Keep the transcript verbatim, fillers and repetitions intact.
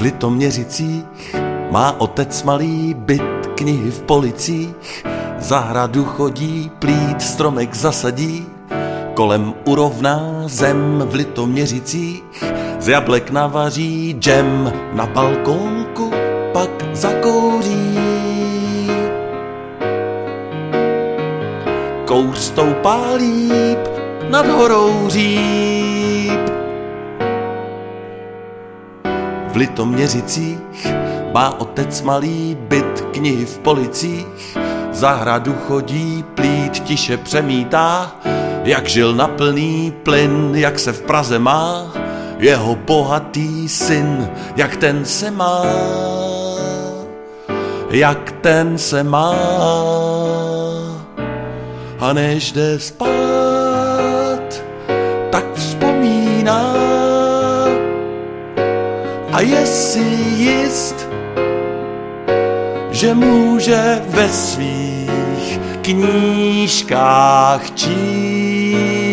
V Litoměřicích má otec malý byt, knihy v policích, zahradu chodí, plít stromek zasadí, kolem urovná zem v Litoměřicích, z jablek navaří džem, na balkónku pak zakouří. Kouř stoupá líp, nad horou říp. V Litoměřicích má otec malý byt, knihy v policích, zahradu chodí, plít tiše přemítá, jak žil na plný plyn, jak se v Praze má, jeho bohatý syn, jak ten se má, jak ten se má. A než jde spát, tak vzpomíná a je si jist, že může ve svých knížkách číst.